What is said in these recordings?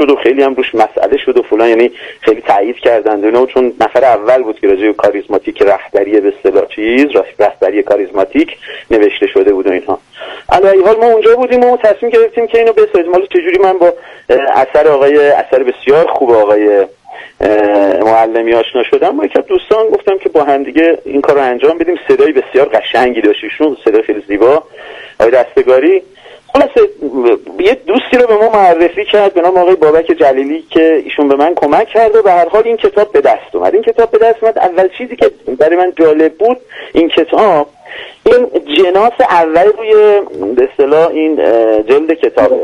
شد و خیلی هم روش مسئله شد و فلان، یعنی خیلی تایید کردند اینا، چون نفر اول بود که راجع به کاریزماتیک رهبری به اصطلاح رهبری کاریزماتیک نوشته شده بود و اینها. علی حال ما اونجا بودیم و تصمیم گرفتیم که اینو بسازیم. حالا چجوری من با اثر بسیار خوب آقای معلمی آشنا شدم. با یک از دوستان گفتم که با هم دیگه این کار رو انجام بدیم. صدای بسیار قشنگی داشت ایشون، صدای خیلی زیبا، آقای دستگاری. خلاصه یه دوستی رو به ما معرفی کرد به نام آقای بابک جلیلی که ایشون به من کمک کرد و به هر حال این کتاب به دست اومد. اول چیزی که برای من جالب بود این کتاب، این جناس اول روی به اصطلاح این جلد کتابه،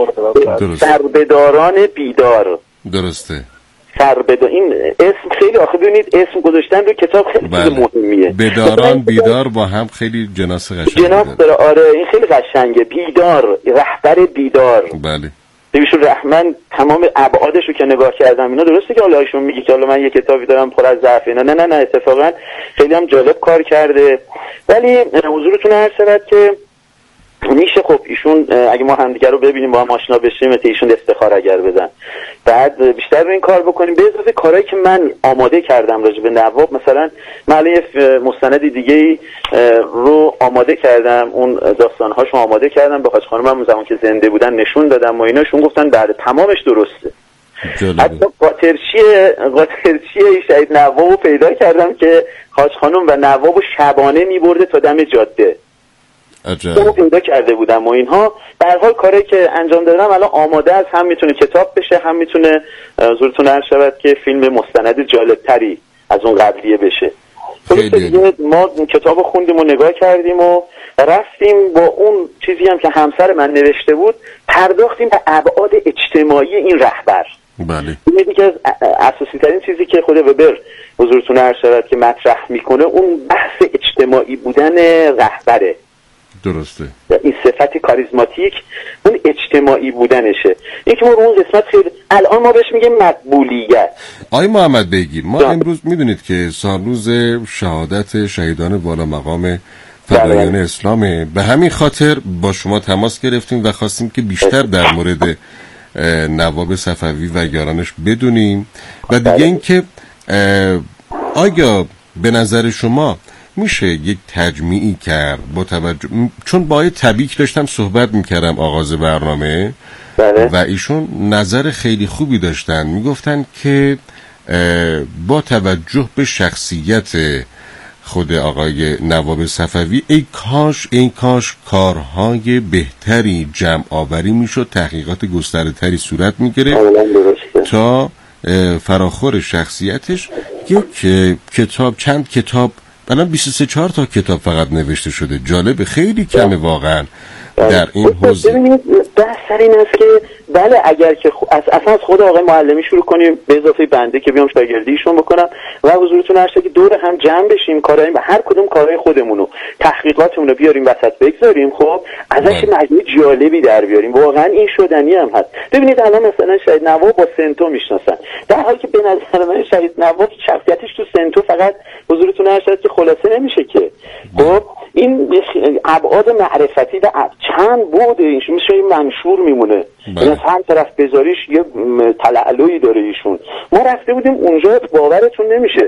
سربداران بیدار. درسته. این اسم خیلی آخه ببینید اسم گذاشتن روی کتاب خیلی مهمیه. بداران بیدار با هم خیلی جناس قشنگه. جناس داره، آره این خیلی قشنگه. بیدار، رهبر بیدار. بله. ایشون رحمن تمام ابعادش رو که نگاه کردم اینا، درسته که حالا ایشون میگه که حالا من یه کتابی دارم پر از ضعف اینا، نه اتفاقا خیلی هم جالب کار کرده. ولی حضورتون عرض شود که میشه خب ایشون اگه ما همدیگه رو ببینیم با هم آشنا بشیم تا ایشون استخاره اگر بدن، بعد بیشتر رو این کار بکنیم. به اضافه کارهایی که من آماده کردم راجع به نواب، مثلا من مستند دیگه رو آماده کردم، اون داستان‌هاشو آماده کردم به حاج خانم هم زمان که زنده بودن نشون دادم و ایناشون گفتن بعد تمامش درسته. حتی قاطرچی شهید نوابو پیدا کردم که حاج خانم و نوابو شبانه میبرده تا دم جاده. اونو پیدا کرده بودم و اینها. به هر حال کاری که انجام دادم الان آماده است، هم میتونه کتاب بشه، هم میتونه حضورتون عرض شود که فیلم مستند جالبتری از اون قبلیه بشه. خلاصه ما کتابو خوندیم و نگاه کردیم و رفتیم با اون چیزی هم که همسر من نوشته بود پرداختیم به ابعاد اجتماعی این رهبر. بله. این که از اساسی ترین چیزی که خود وبر حضورتون عرض شود که مطرح میکنه اون بحث اجتماعی بودن رهبره. درسته. این صفت کاریزماتیک اون اجتماعی بودنشه. یکی ما رو اون قسمت خیلی الان ما بهش میگیم مقبولیت. آقای محمد بیگی، ما امروز میدونید که سالروز شهادت شهیدان والا مقام فدایان اسلامه، به همین خاطر با شما تماس گرفتیم و خواستیم که بیشتر در مورد نواب صفوی و یارانش بدونیم و دیگه این که آیا به نظر شما میشه یک تجمیعی کرد با توجه، چون با تبیک داشتم صحبت میکردم آغاز برنامه و ایشون نظر خیلی خوبی داشتن، میگفتن که با توجه به شخصیت خود آقای نواب صفوی ای کاش کارهای بهتری جمع آوری میشد، تحقیقات گسترده تری صورت میگیره تا فراخور شخصیتش. یک کتاب، چند کتاب، الان 23 تا کتاب فقط نوشته شده. جالب، خیلی کمه واقعا در این حوزه. ببینید بحث سر این است که بله اگر که اصلا از خود آقای معلمی شروع کنیم به اضافه بنده که بیام شاگردیشون بکنم و حضورتون هر که دور هم جمع بشیم کارهای هر کدوم کارهای خودمونو تحقیقاتمون رو بیاریم وسط بگذاریم، خب ازش مجموعه جالبی در بیاریم. واقعا این شدنی هم هست. ببینید الان مثلا شهید نواب با سنتو میشناسن، در حالی که به نظر من شهید نواب شخصیتش تو سنتو فقط حضورتون هر که خلاصه نمیشه که. خب این ابعاد معرفتی و چند بود ایشون میشه منشور میمونه، این از هر طرف بذاریش یه تلعلوی داره ایشون. ما رفته بودیم اونجا باورتون نمیشه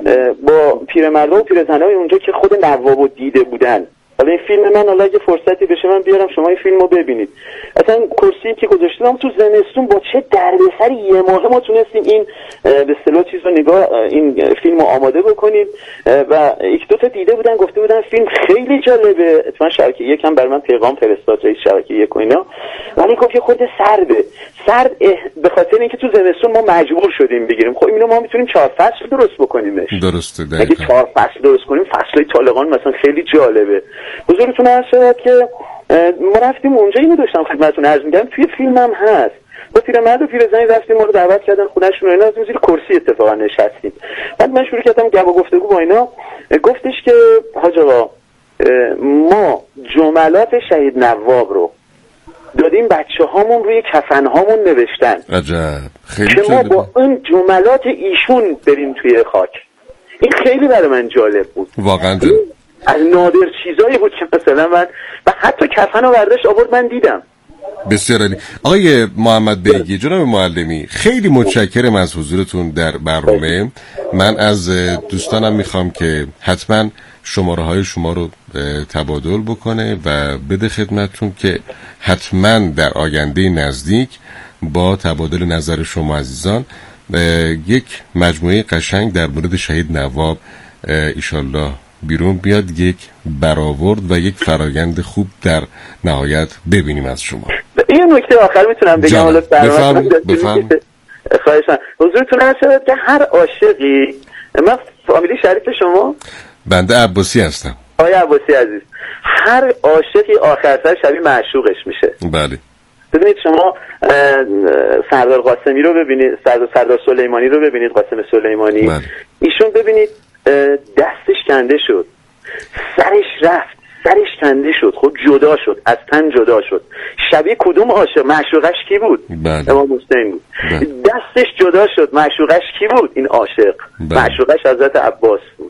با پیرمردا و پیرزنای اونجا که خود نوابو دیده بودن. حالا این فیلم من حالا اگه فرصتی بشه من بیارم شما این فیلمو ببینید. اصلا کرسی که گذاشتم تو زمستون با چه دردسر یه ماه ما تونستیم این به اصطلاح چیزو نگاه این فیلمو آماده بکنیم و یک دو تا دیده بودن گفته بودن فیلم خیلی جالبه. اتفاقا شبکه یکم برای من پیغام فرستاد رئیس شبکه یک و اینا، ولی گفت یه خورده سرد به خاطر اینکه تو زمستون ما مجبور شدیم بگیریم. خب اینو ما میتونیم 4 فصل درست بکنیمش. درسته. اگه 4 فصل درست کنیم فصلای طالقان مثلا خیلی جالبه. حضورتون عرض شد که ما رفتیم اونجا، اینو داشتم خدمتتون عرض می‌کردم توی فیلم هم هست. با پیرمرد و پیرزنی رفتیم، ما رو دعوت کردن خونه‌شون و اینا، از زیر کرسی اتفاقا نشستیم. بعد من شروع کردم گپ و گفتگو با اینا. گفتش که حاج آقا ما جملات شهید نواب رو دادیم بچه‌هامون روی کفن‌هامون نوشتن. عجب، خیلی که ما با اون جملات ایشون بریم توی خاک. این خیلی برای من جالب بود. واقعا از نادر چیزایی بود که مثلا من و حتی کفن و برداشت آورد من دیدم. بسیار عالی. آقای محمد بیگی، جناب معلمی، خیلی متشکرم از حضورتون در برنامه. من از دوستانم میخوام که حتما شماره های شما رو تبادل بکنه و بده خدمتتون که حتما در آینده نزدیک با تبادل نظر شما عزیزان یک مجموعه قشنگ در مورد شهید نواب ایشالله بیرون بیاد، یک برآورد و یک فرایند خوب در نهایت ببینیم از شما. یه نکته آخر میتونم بگم؟ حالا بفرم. خواهشاً حضورتون هست که هر عاشقی، من فامیلی شریف شما؟ بنده عباسی هستم. آقای عباسی عزیز، هر عاشقی آخر سر شبیه معشوقش میشه. بله. ببینید شما سردار قاسمی رو ببینید، سردار سلیمانی رو ببینید، قاسم سلیمانی. بله. ایشون ببینید دستش کنده شد، سرش رفت، سرش کنده شد، خب جدا شد، از تن جدا شد. شبیه کدوم عاشق؟ معشوقش کی بود؟ بله. امام حسین بود. بله. دستش جدا شد، معشوقش کی بود؟ این عاشق. بله. معشوقش حضرت عباس بود.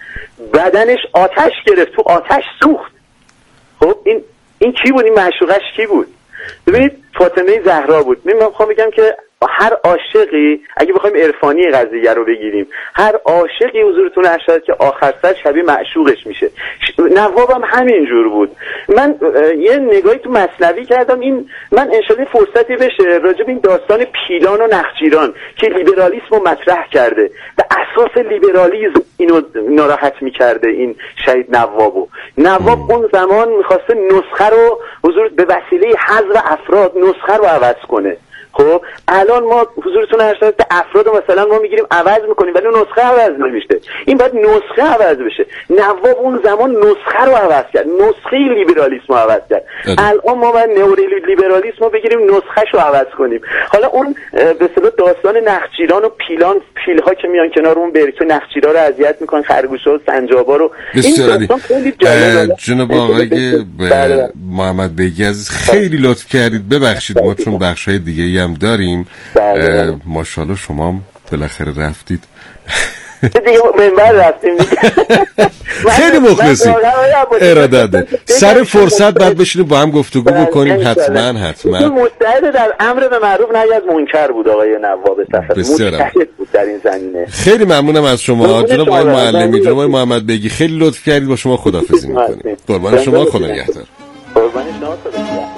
بدنش آتش گرفت، تو آتش سوخت. خب این کی بود؟ این معشوقش کی بود؟ ببینید فاطمه زهرا بود. من میخوام بگم که هر عاشقی، اگه بخوایم عرفانی قضیه رو بگیریم، هر عاشقی حضورتون ارشد که آخر سر شبیه معشوقش میشه. نوابم همین جور بود. من یه نگاهی تو مثنوی کردم، من انشالله فرصتی بشه راجع به این داستان پیلان و نخجیران که لیبرالیسم رو مطرح کرده، به اساس لیبرالیسم اینو ناراحت میکرده این شهید نوابو. نواب اون زمان میخواسته نسخه رو حضور به وسیله حذف افراد نسخه رو عوض کنه. خب الان ما حضورتون ارشد افراد مثلا ما میگیریم عوض میکنیم ولی نسخه عوض نمیشه. این باید نسخه عوض بشه. نواب اون زمان نسخه رو عوض کرد، نسخه لیبرالیسم رو عوض کرد. الان ما باید نئولیبرالیسم رو بگیریم نسخه‌ش رو عوض کنیم. حالا اون به اصطلاح داستان نخجیران و پیلان، پیل‌ها که میان کنار اون برکه نخجیرا رو اذیت میکنن، خرگوش‌ها و سنجابا رو. این داستان خیلی جالبه. جناب آقای محمد بیگی عزیز خیلی لطف کردید، ببخشید ما چون بخش‌های دیگه‌ای هم داریم. ماشاءالله شما بالاخره رفتید دیگه منبر رفتیم. خیلی مخلصی، ارادت سر فرصت بعد بشینیم با هم گفتگو بکنیم. حتما مستعد در امر به معروف نهی از منکر بود آقای نواب صفوی، مستعد بود در این زمینه. خیلی ممنونم از شما جناب آقای معلمی، جناب آقای محمد بیگی، خیلی لطف کردید. با شما خداحافظی می‌کنیم. قربان شما، خدا نگهدار. قربان شما، خدا نگهدار.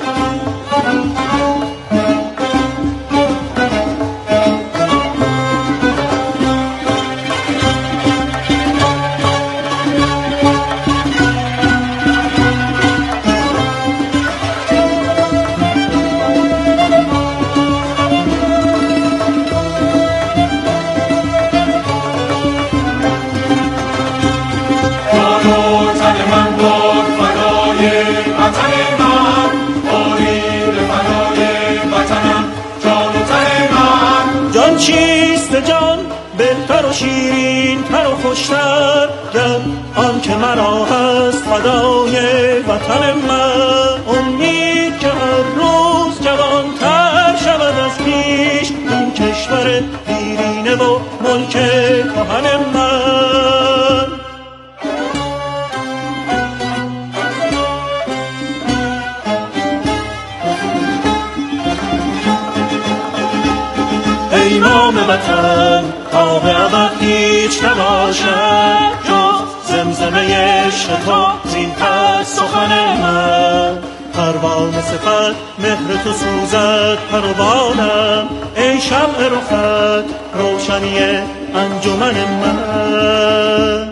شیرین تر و خوشتر گر آن که مرا هست فدای وطن من. امید که هر روز جوانتر شود از پیش این کشور دیرینه و ملک کهن من. ای نام وطن تا به ابد هیچ نباشد جز زمزمه عشق تو زین پس سخن من. پروانه صفت مهر تو سوزد پروانم، ای شمع رخت روشنی انجمن من.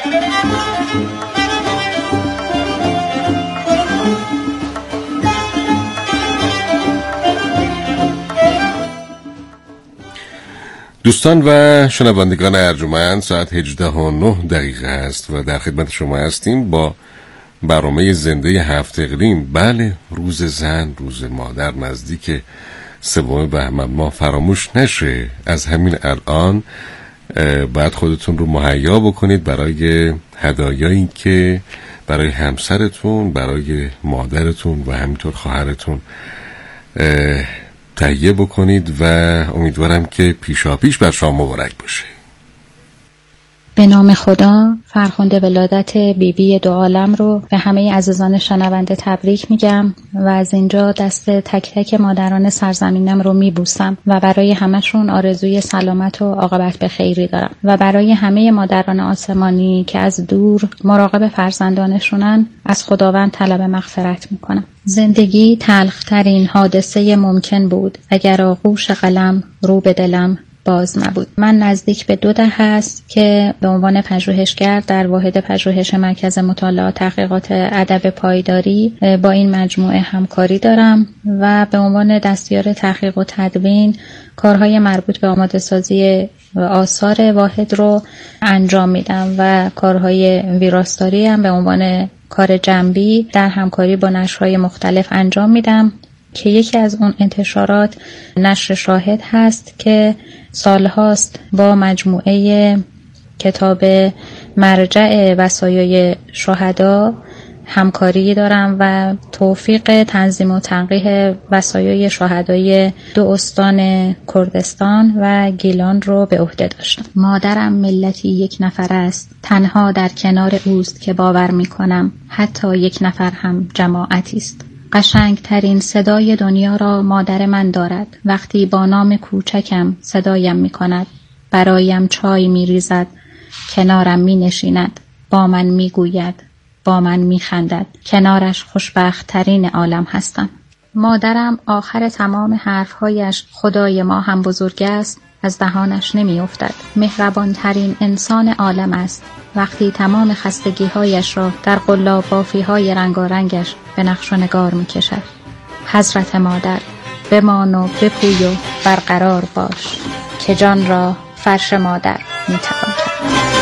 دوستان و شنوندگان ارجمند، ساعت 18:09 است و در خدمت شما هستیم با برنامه زنده 7 اقلیم. بله، روز زن، روز مادر نزدیک 3 بهمن ماه فراموش نشه. از همین الان باید خودتون رو مهیا بکنید برای هدایایی که برای همسرتون، برای مادرتون و همینطور خواهرتون تهیه بکنید و امیدوارم که پیشاپیش بر شما مبارک باشه. به نام خدا، فرخنده ولادت بیبی دو عالم رو به همه عزیزان شنونده تبریک میگم و از اینجا دست تک تک مادران سرزمینم رو میبوسم و برای همشون آرزوی سلامت و عاقبت به خیری دارم و برای همه مادران آسمانی که از دور مراقب فرزندانشونن از خداوند طلب مغفرت میکنم. زندگی تلخترین حادثه ممکن بود اگر آغوش قلم رو به دلم باز نبود. من نزدیک به 2 دهه است که به عنوان پژوهشگر در واحد پژوهش مرکز مطالعات تحقیقات ادب پایداری با این مجموعه همکاری دارم و به عنوان دستیار تحقیق و تدوین کارهای مربوط به آماده سازی آثار واحد رو انجام میدم و کارهای ویراستاری هم به عنوان کار جنبی در همکاری با نشرهای مختلف انجام میدم که یکی از اون انتشارات نشر شاهد هست که سالهاست با مجموعه کتاب مرجع وصایای شهدا همکاری دارم و توفیق تنظیم و تنقیح وصایای شهدای 2 استان کردستان و گیلان رو به عهده داشتم. مادرم ملتی 1 نفر است، تنها در کنار اوست که باور می کنم حتی 1 نفر هم جماعتی است. قشنگترین صدای دنیا را مادر من دارد. وقتی با نام کوچکم صدایم می کند، برایم چای می ریزد، کنارم می نشیند، با من می گوید، با من می خندد. کنارش خوشبخت ترین عالم هستم. مادرم آخر تمام حرفهایش خدای ما هم بزرگ است از دهانش نمی افتد. مهربان ترین انسان عالم است. وقتی تمام خستگی‌هایش را در قلاب بافی‌های رنگارنگش به نقش و نگار می‌کشد. حضرت مادر، بمان و بپوی و برقرار باش که جان را فرش مادر می‌توان کرد.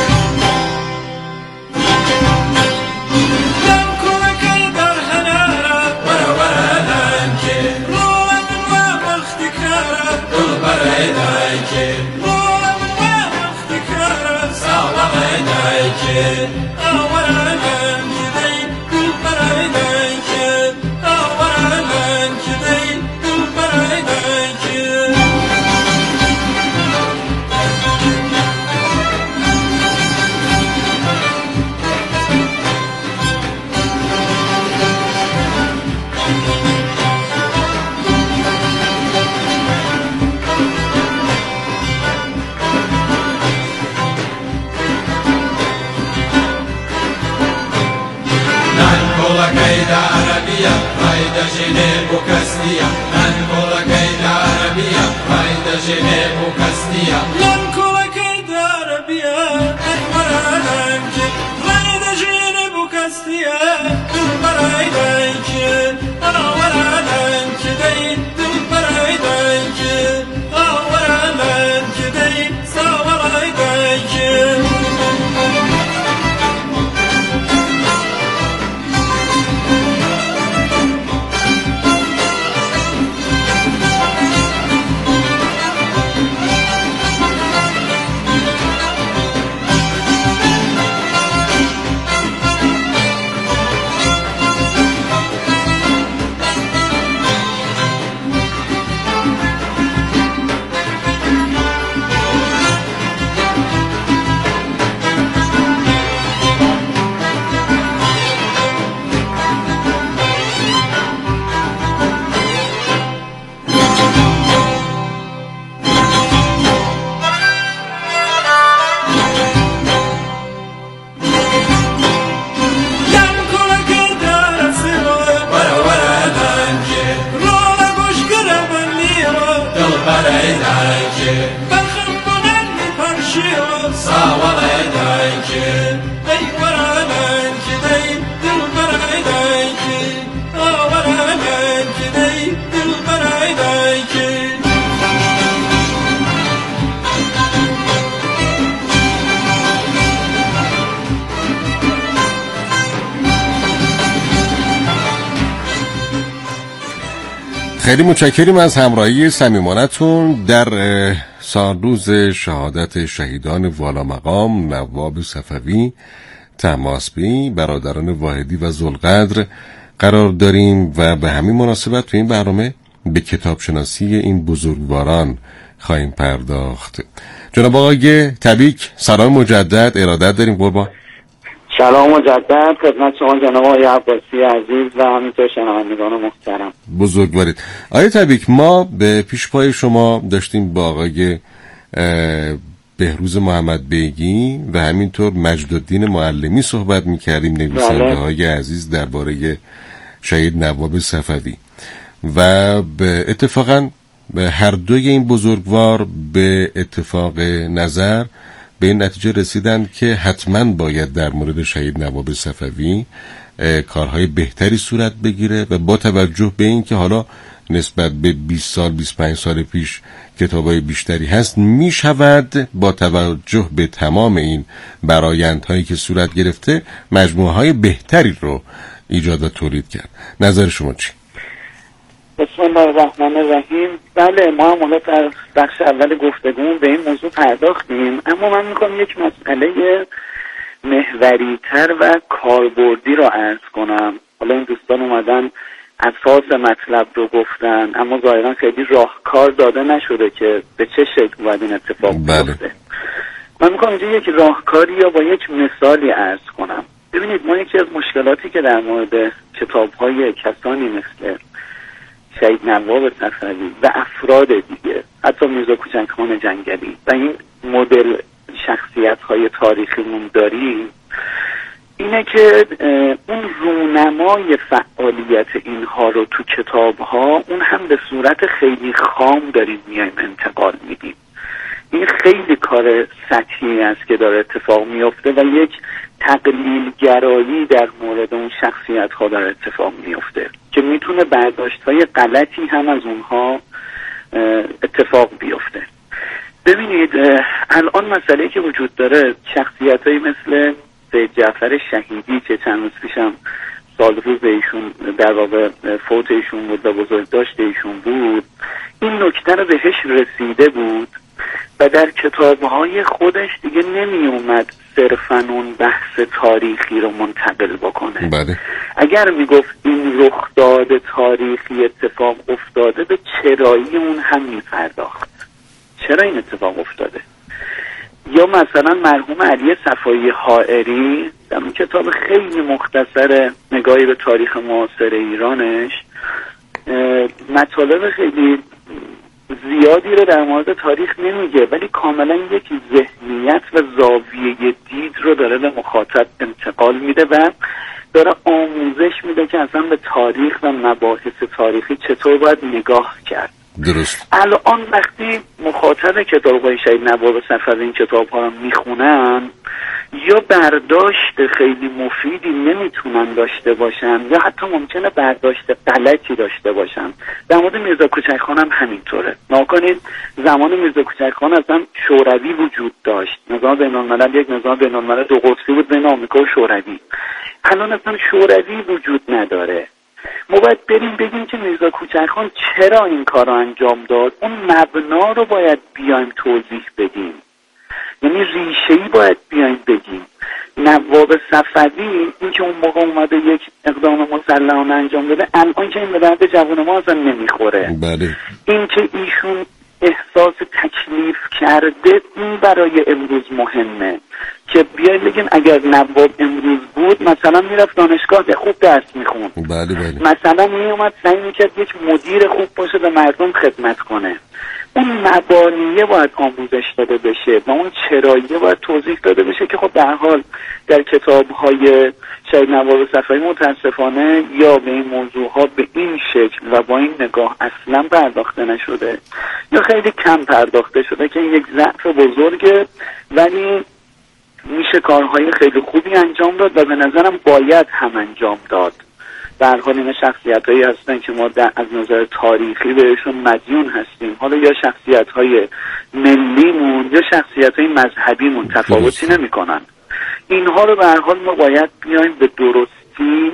خیلی متشکریم از همراهی صمیمانه‌تون در سالروز شهادت شهیدان والا مقام نواب صفوی، طماسبی، برادران واحدی و ذوالقدر قرار داریم و به همین مناسبت تو این برنامه به کتابشناسی این بزرگواران خواهیم پرداخت. جناب آقای تبیک سلام مجدد ارادت داریم قربان. سلام مجدد خدمت شما جناب آقای عباسی عزیز و همینطور شنوندگان محترم. بزرگوارید. آقای تبیک ما به پیش پای شما داشتیم با آقای بهروز محمد بیگی و همینطور مجدالدین معلمی صحبت می‌کردیم، نویسنده های عزیز درباره شهید نواب صفوی و به اتفاقا هر دوی این بزرگوار به اتفاق نظر به این نتیجه رسیدند که حتما باید در مورد شهید نواب صفوی کارهای بهتری صورت بگیره و با توجه به این که حالا نسبت به 20 سال 25 سال پیش کتابای بیشتری هست، می شود با توجه به تمام این برآیندهایی که صورت گرفته مجموعه های بهتری رو ایجاد و تولید کرد. نظر شما چی؟ بسم الله الرحمن الرحیم. بله ما هم در بخش اول گفتگومون به این موضوع پرداختیم، اما من میخوام یک مسئله محوری‌تر و کاربردی را عرض کنم. حالا این دوستان اومدن اساس مطلب رو گفتن، اما ظاهرا خیلی راهکار داده نشده که به چه شکل باید این اتفاق بیفته. من میخوام اینجا یک راهکاری یا با یک مثالی عرض کنم. ببینید ما یکی از مشکلاتی که در مورد کتاب‌های کسانی مثل شهید نواب صفوی و افراد دیگه، حتی میرزا کوچکخان جنگلی و این مدل شخصیت‌های تاریخیمون داریم، اینه که اون رونمای فعالیت اینها رو تو کتاب‌ها اون هم به صورت خیلی خام داریم میایم انتقال میدیم. این خیلی کار سطحی است که داره اتفاق میفته و یک تقلیل گرایی در مورد اون شخصیت ها داره اتفاق میفته که میتونه برداشت های غلطی هم از اونها اتفاق بیفته. ببینید الان مسئله که وجود داره، شخصیت هایی مثل سید جعفر شهیدی که چند روز پیشم سال روز ایشون در واقع فوت ایشون بود و بزرگداشت ایشون بود، این نکته رو بهش رسیده بود و در کتابهای خودش دیگه نمی اومد صرفاً اون بحث تاریخی رو منتقل بکنه. بله. اگر میگفت این رخداد تاریخی اتفاق افتاده، به چرایی اون هم میپرداخت. چرا این اتفاق افتاده؟ یا مثلا مرحوم علی صفایی حائری در اون کتاب خیلی مختصر نگاهی به تاریخ معاصر ایرانش مطالب خیلی زیادی رو در مورد تاریخ نمیگه، ولی کاملا یک ذهنیت و زاویه دید رو داره به مخاطب انتقال میده و داره آموزش میده که اصلا به تاریخ و مباحث تاریخی چطور باید نگاه کرد. درست. الان وقتی مخاطب کتاب‌های شهید نواب صفوی این کتاب‌ها رو میخونن، یا برداشت خیلی مفیدی نمیتونن داشته باشن یا حتی ممکنه برداشت غلطی داشته باشن. در مورد میرزا کوچکخان هم همینطوره. ناکنید زمان میرزا کوچکخان اصلا شوروی وجود داشت، نظام بین‌الملل یک نظام بین‌الملل دو قطبی بود بین آمریکا و شوروی. الان اصلا شوروی وجود نداره. ما باید بریم بگیم که میرزا کوچکخان چرا این کار رو انجام داد. اون مبنا رو باید بیایم توضیح بدیم، یعنی ریشه‌ای باید بیایم بگیم. نواب صفوی این که اون موقع اومده یک اقدام مسلحانه انجام داده، الان که این به درد جوان ما اصلا نمیخوره. بله. این که ایشون احساس تکلیف کرده این برای امروز مهمه که بیایم بگیم اگر نواب امروز بود مثلا میرفت دانشگاه خوب درس میخوند. بله. مثلا میومد سعی میکرد یک مدیر خوب باشه به مردم خدمت کنه. اون مبانیه باید آموزش داده بشه و اون چراییه باید توضیح داده بشه که خب در حال در کتاب‌های شهید نواب صفوی متاسفانه یا به این موضوعها به این شکل و با این نگاه اصلا پرداخته نشده یا خیلی کم پرداخته شده که این یک ضعف بزرگه، ولی میشه کارهای خیلی خوبی انجام داد و به نظرم باید هم انجام داد. در حال این شخصیت‌هایی هستن که ما از نظر تاریخی بهشون مدیون هستیم، حالا یا شخصیت‌های ملیمون یا شخصیت‌های مذهبیمون تفاوتی نمی‌کنن. اینها رو به هر حال ما باید بیایم به درستی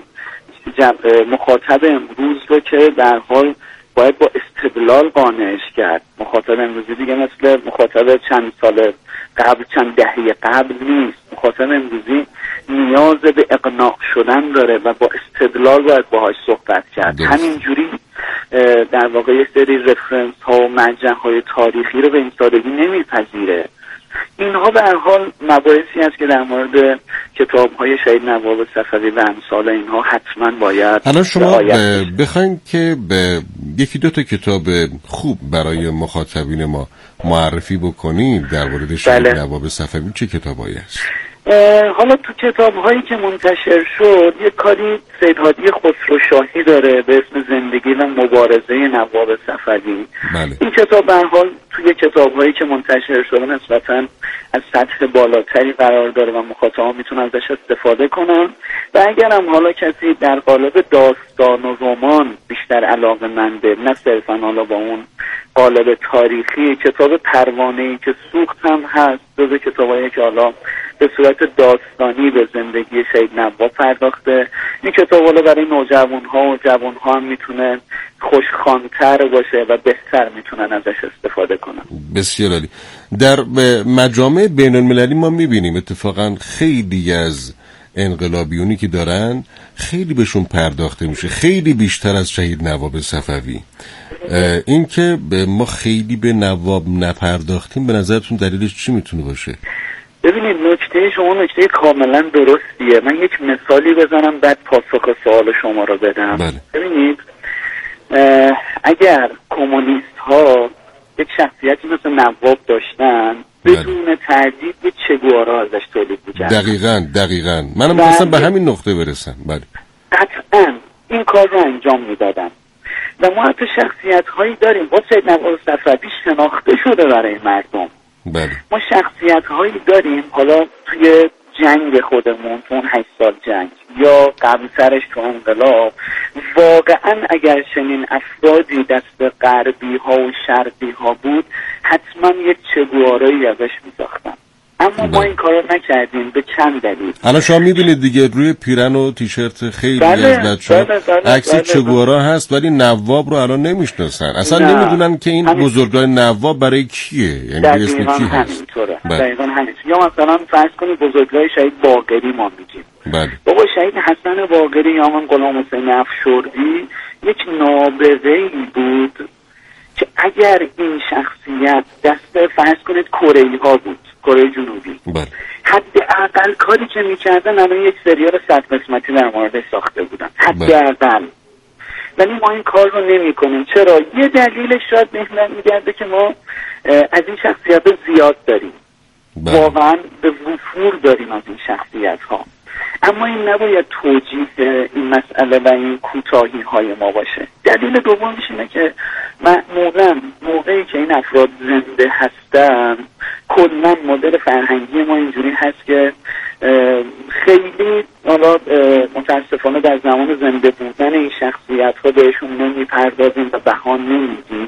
مخاطب امروز رو که در حال باید با استدلال قانعش کرد. مخاطب امروزی دیگه مثل مخاطب چند سال قبل، چند دهه قبل نیست. مخاطب امروزی نیاز به اقناع شدن داره و با استدلال باید باهاش صحبت کرد. همینجوری در واقع یک سری رفرنس ها و مرجع های تاریخی رو به این سادگی نمیپذیره. اینها به هر حال مباحثی است که در مورد کتاب‌های شهید نواب صفوی و امثال اینها حتما باید. الان شما بخواید که یکی دو تا کتاب خوب برای مخاطبین ما معرفی بکنید در مورد شهید نواب صفوی، چه کتابایی است؟ حالا تو کتاب‌هایی که منتشر شد یک کاری سید هادی خسروشاهی داره به اسم زندگی و مبارزه نواب صفوی. بله. این کتاب به هر حال توی کتاب‌هایی که منتشر شده نسبتاً از سطح بالاتری قرار داره و مخاطبان میتونن ازش استفاده کنن و اگر هم حالا کسی در قالب داستان و رمان بیشتر علاقه‌منده، نه صرفاً حالا با اون قالب تاریخی، کتاب پروانه‌ای که سوخت هم هست، جزو کتابایی که حالا به صورت داستانی به زندگی شهید نواب پرداخته. این کتاب حالا برای نوجوان‌ها و جوان‌ها هم میتونه خوشخوان‌تر باشه و بهتر میتونن ازش استفاده کنن. بسیار عالی. در مجامع بین‌المللی ما میبینیم اتفاقا خیلی از انقلابیونی که دارن خیلی بهشون پرداخته میشه، خیلی بیشتر از شهید نواب صفوی. این که ما خیلی به نواب نپرداختیم به نظرتون دلیلش چی میتونه باشه؟ ببینید نکته شما نکته کاملا درستیه. من یک مثالی بزنم بعد پاسخ سوال شما رو بدم. بله. ببینید اگر کمونیست ها یک شخصیتی مثل نواب داشتن بدون تردید یک چگوارا ازش تولید می‌کردن. دقیقاً منم می‌خواستم به همین نقطه برسم. بله. قطعاً این کار رو انجام میدادن و ما حتی شخصیت‌هایی داریم با سید نواب صفوی شناخته شده برای مردم. بله. ما شخصیت‌هایی داریم حالا توی جنگ خودمون، تو 8 سال جنگ یا قبل سرش تو انقلاب، واقعا اگر چنین افرادی دست غربی ها و شرقی ها بود حتما یک چگوارایی ازش می‌ساختن، اما ما این کارو نکردیم به چند دلیل. الان شما می‌بینید دیگه روی پیرن و تیشرت خیلی از بچه‌ها عکس چگوارا هست ولی نواب رو الان نمیشناسن، اصلا نمیدونن که این بزرگراه نواب برای کیه، یعنی اسم کی هست. دقیقاً همین. یا مثلا فرض کنید بزرگراه شهید باقری ما میگیم. بله. بابا شهید حسن باقری یا من غلام حسین افشردی یک نابغه‌ای بود که اگر این شخصیت دست فرض کنید کره‌ای‌ها بود، کره جنوبی، بله، حداقل کاری که میکردن الان یک سریال 100 قسمتی در موردش ساخته بودن، حداقل. ولی ما این کار رو نمی‌کنیم. چرا؟ یه دلیلش شاید میگرده که ما از این شخصیت زیاد داریم. بله. واقعا به وفور داریم از این شخصیت ها، اما این نباید توجیه این مسئله و این کوتاهی های ما باشه. دلیل دومش اینه که معمولا موقعی که این افراد زنده هستن کلا مدل فرهنگی ما اینجوری هست که خیلی حالا متاسفانه در زمان زنده بودن این شخصیت ها بهشون نمیپردازیم و بها نمیدیم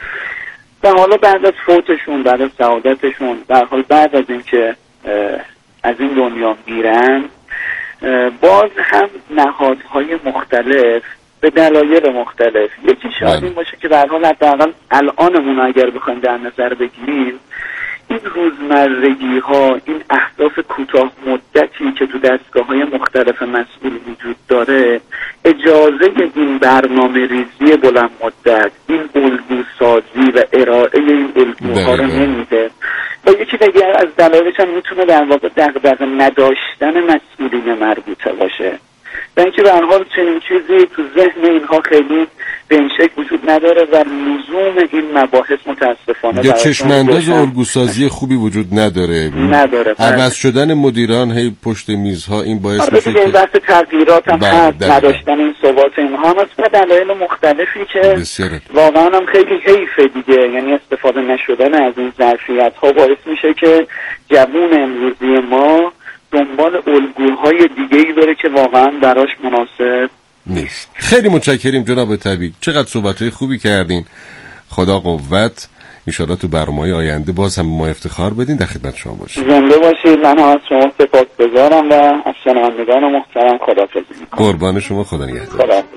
و حالا بعد از فوتشون، بعد از سعادتشون، در حال بعد از اینکه از این دنیا میرن باز هم نهادهای مختلف به دلایل مختلف، یکی شاید این باشه که در حال حداقل الانمون اگر بخوایم در نظر بگیریم این روزمرگی ها، این اهداف کوتاه مدتی که تو دستگاه های مختلف مسئول وجود داره اجازه این برنامه ریزی بلند مدت، این الگو سازی و ارائه این الگوها رو نمیده و یکی دیگر از دلایلش هم میتونه در واقع دغدغه نداشتن مسئولین مربوطه باشه و اینکه به هر حال چنین چیزی تو ذهن اینها خیلی به این شکل وجود نداره و لزوم این مباحث متاسفانه یا چشمانداز الگوسازی خوبی وجود نداره. عوض شدن مدیران هی پشت میزها این باعث میشه که بحث تغییرات هم هست، نداشتن این ثبات اینها هم هست و دلایل مختلفی که واقعا هم خیلی حیفه دیگه، یعنی استفاده نشدن از این ظرفیت ها باعث میشه که جوون امروزی ما دنبال الگوهای دیگه‌ای بره که واقعا براش مناسب نیست. خیلی متشکریم جناب طبیب، چقدر صحبت‌های خوبی کردین. خدا قوت، ان شاءالله تو برنامه‌های آینده باز هم ما افتخار بدین. در خدمت شما باشیم. زنده باشید. من از شما سپاسگزارم و از شنوندگان محترم خداحافظی می‌کنم. قربان شما، خدا نگهدار. خداحافظ.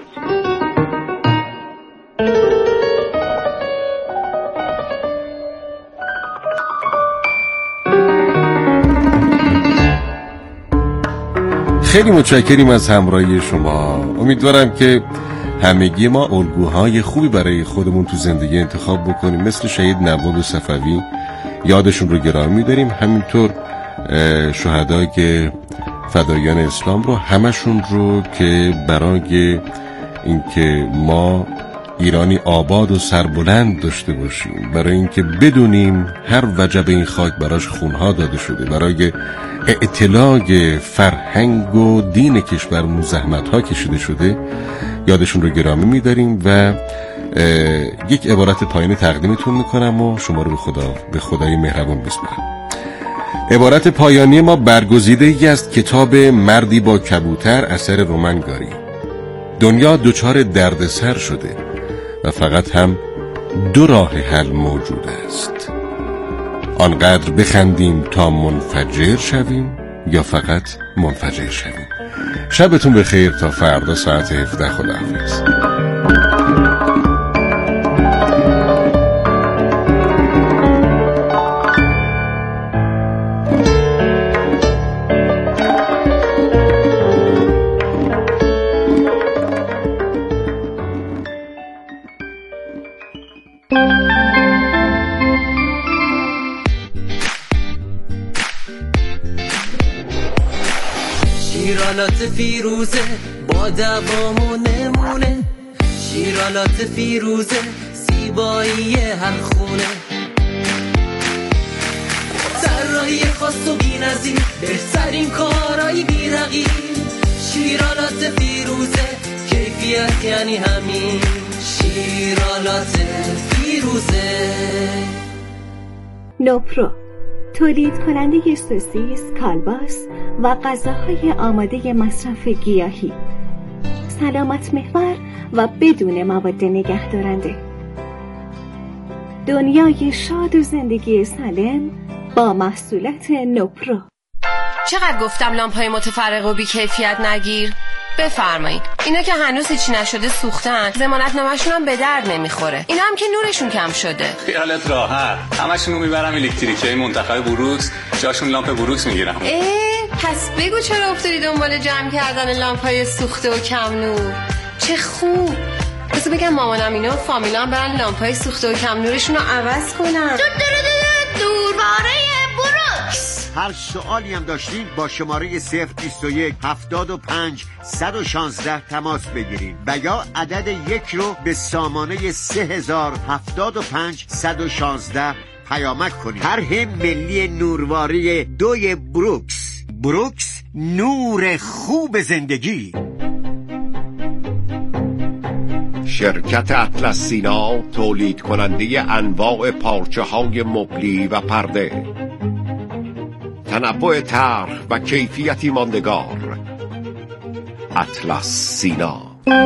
خیلی متشکریم از همراهی شما. امیدوارم که همگی ما الگوهای خوبی برای خودمون تو زندگی انتخاب بکنیم، مثل شهید نواب صفوی یادشون رو گرامی می‌داریم. همینطور شهدای فدایان اسلام رو، همشون رو که برای اینکه ما ایرانی آباد و سربلند داشته باشیم، برای اینکه بدونیم هر وجب این خاک براش خونها داده شده، برای اعتلاع فرهنگ و دین کشورمون زحمت‌ها کشیده شده، یادشون رو گرامی می‌داریم و یک عبارت پایانی تقدیمتون میکنم و شما رو به خدای مهربان بسپارم. عبارت پایانی ما برگزیده ای از کتاب مردی با کبوتر اثر رومن گاری. دنیا دچار دردسر شده و فقط هم دو راه حل موجود است: آنقدر بخندیم تا منفجر شویم یا فقط منفجر شویم. شبتون بخیر تا فردا ساعت 17. خداحافظ. شیرالات فیروزه با دوام و نمونه، شیرالات فیروزه زیبایی هر خونه، طراحی خاص و بی‌نظیر، بهترین کارایی بی‌رقیب. شیرالات فیروزه کیفیت یعنی همین، شیرالات فیروزه. نوپرو تولید کننده سوسیس، کالباس و غذاهای آماده مصرف گیاهی، سلامت محور و بدون مواد نگهدارنده. دنیای شاد و زندگی سالم با محصولات نوپرو. چقدر گفتم لامپ‌های متفرق و بی کیفیت نگیر؟ بفرمایید. اینا که هنوز هیچی نشده سوختن، ضمانت نامه‌شون هم به درد نمیخوره. اینا هم که نورشون کم شده. خیالت راحت، همشون رو میبرم الکتریکی منتخب بروکس، جاشون لامپ بروکس میگیرم. پس بگو چرا افتادی دنبال جمع کردن لامپ‌های سوخته و کم نور؟ چه خوب. بس بگم مامانم اینا و فامیلام برن لامپ‌های سوخته و کم نورشون رو عوض کنن. دورواره بروکس. هر سوالی هم داشتین با شماره 021 75 116 تماس بگیرین و یا عدد 1 رو به سامانه 3075 116 پیامک کنین. طرح ملی نورواری 2 بروکس. بروکس، نور خوب زندگی. شرکت اطلس سینا تولید کننده انواع پارچه های مبلی و پرده، تنوع طرح و کیفیتی ماندگار. اطلس سینا.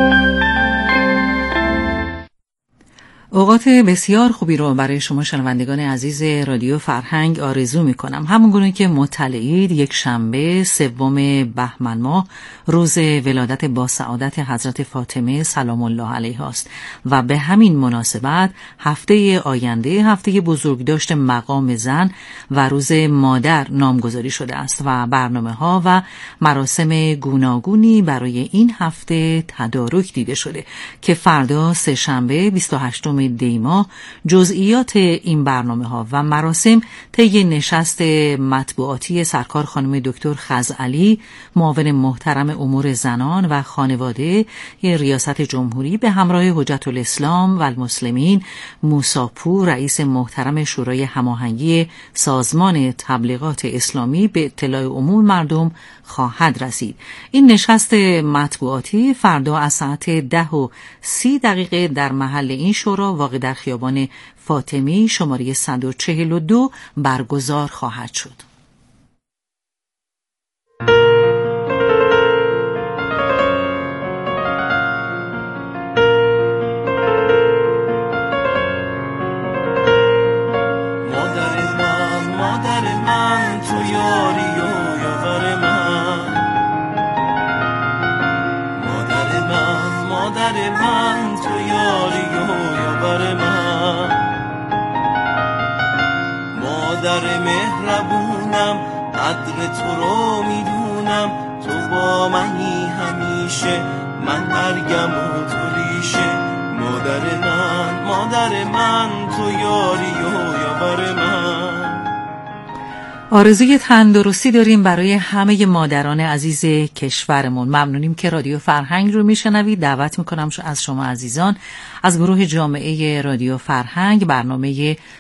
اوقات بسیار خوبی رو برای شما شنوندگان عزیز رادیو فرهنگ آرزو می کنم. همونگونه که مطلعید، یک شنبه 3 بهمن ماه روز ولادت با سعادت حضرت فاطمه سلام الله علیها است و به همین مناسبت هفته آینده هفته بزرگداشت مقام زن و روز مادر نامگذاری شده است و برنامه‌ها و مراسم گوناگونی برای این هفته تدارک دیده شده که فردا سه‌شنبه 28 دی ماه جزئیات این برنامه‌ها و مراسم طی نشست مطبوعاتی سرکار خانم دکتر خزعلی، معاون محترم امور زنان و خانواده ریاست جمهوری، به همراه حجت الاسلام و المسلمین موسی پور، رئیس محترم شورای هماهنگی سازمان تبلیغات اسلامی، به اطلاع عموم مردم خواهد رسید. این نشست مطبوعاتی فردا از ساعت 10:30 در محل این شورا واقع در خیابان فاطمی شماره 142 برگزار خواهد شد. مادر من تو یاری و یاور من، مادر من تو یاری و یاور من، مادر مهربونم قدر تو رو میدونم، تو با منی همیشه، من مرگم و تو ریشه. مادر من تو یاری و یاور من. آرزوی تندرستی داریم برای همه مادران عزیز کشورمون. ممنونیم که رادیو فرهنگ رو میشنوید. دعوت میکنم از شما عزیزان از گروه جامعه رادیو فرهنگ برنامه